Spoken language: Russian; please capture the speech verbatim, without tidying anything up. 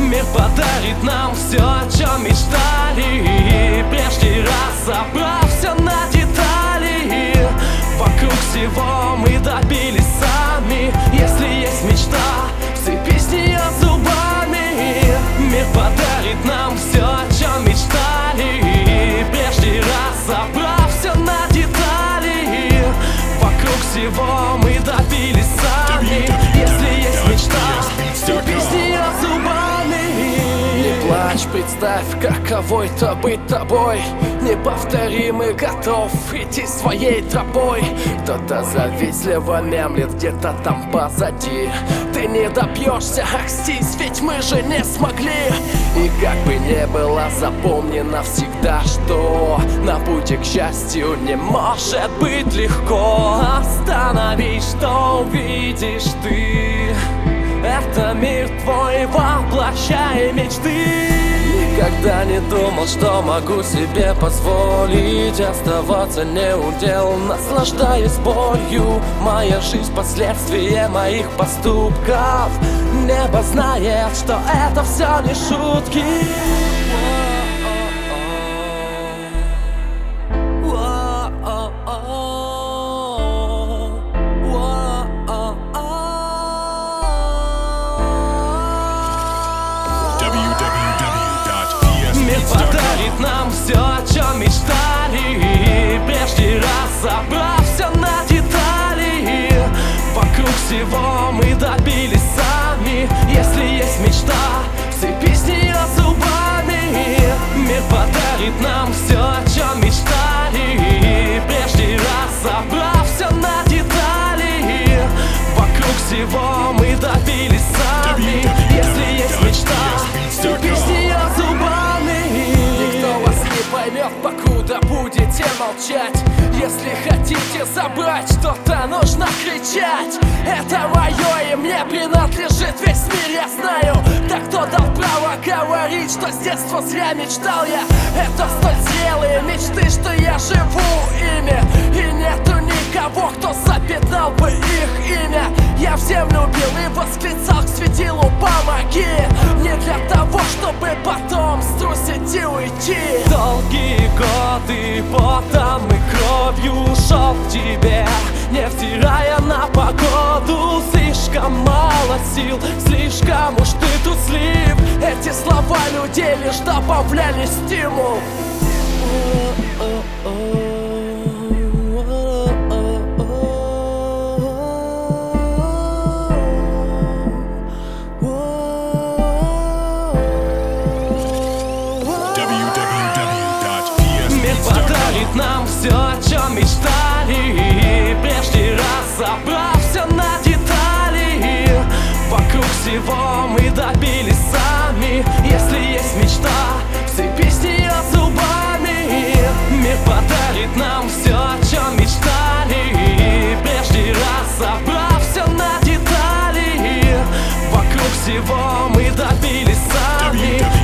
Мир подарит нам все, о чем мечтали, и прежде раз собрав все на детали, вокруг всего мы добились сами. Если есть мечта, вцепись в нее зубами. Мир подарит нам все, о чем мечтали, и прежде раз собрав все на детали, вокруг всего мы добились сами. Если есть мечта, вцепись в нее зубами. Не плачь, представь, каково это быть тобой. Неповторимый, готов идти своей тропой. Кто-то завистливо мямлит где-то там позади. Ты не добьешься, акстись, ведь мы же не смогли. И как бы не было, запомни навсегда, что на пути к счастью не может быть легко. Остановись, что увидишь ты. Это мир твой, воплощай мечты. Никогда не думал, что могу себе позволить оставаться неудел, наслаждаясь болью. Моя жизнь — последствия моих поступков. Небо знает, что это все не шутки. Мир подарит нам все, о чем мечтали, и прежде раз собрав все на детали, вокруг всего мы добились сами. Если есть мечта, вцепись в нее зубами. Мир подарит нам все, о чем мечтали, и прежде раз собрав все на детали, вокруг всего мы добились сами. Если есть мечта, вцепись в нее зубами. Поймет, покуда будете молчать. Если хотите забрать что-то, нужно кричать. Это мое и мне принадлежит весь мир, я знаю. Так кто дал право говорить, что с детства зря мечтал я? Это столь зрелые мечты, что я живу ими, и нету никого, кто запятнал бы их имя. Я в землю бил и восклицал к светилу: помоги. Не для того, чтобы потом струсить и уйти. Долгие годы потом и кровью шел к тебе, невзирая на погоду. Слишком мало сил, слишком уж ты тут слив. Эти слова людей лишь добавляли стимул. Мир подарит нам все, о чем мечтали, и прежде раз собрав все на детали, вокруг всего мы добились сами. Если есть мечта, вцепись в нее зубами. Мир подарит нам все, о чем мечтали, и прежде раз собрав все на детали, вокруг всего мы добились сами.